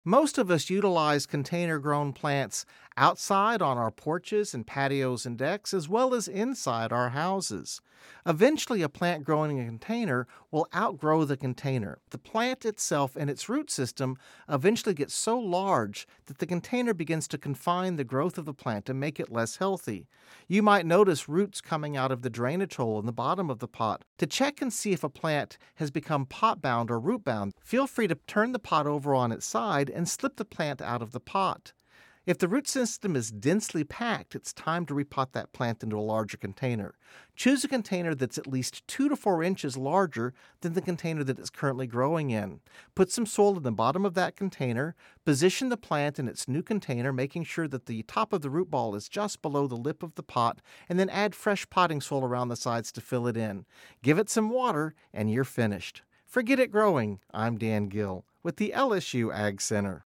Most of us utilize container grown plants outside on our porches and patios and decks, as well as inside our houses. Eventually, a plant growing in a container will outgrow the container. The plant itself and its root system eventually get so large that the container begins to confine the growth of the plant and make it less healthy. You might notice roots coming out of the drainage hole in the bottom of the pot. To check and see if a plant has become pot bound or root bound, feel free to turn the pot over on its side and slip the plant out of the pot. If the root system is densely packed, it's time to repot that plant into a larger container. Choose a container that's at least 2 to 4 inches larger than the container that it's currently growing in. Put some soil in the bottom of that container, position the plant in its new container, making sure that the top of the root ball is just below the lip of the pot, and then add fresh potting soil around the sides to fill it in. Give it some water, and you're finished. Forget it growing. I'm Dan Gill with the LSU Ag Center.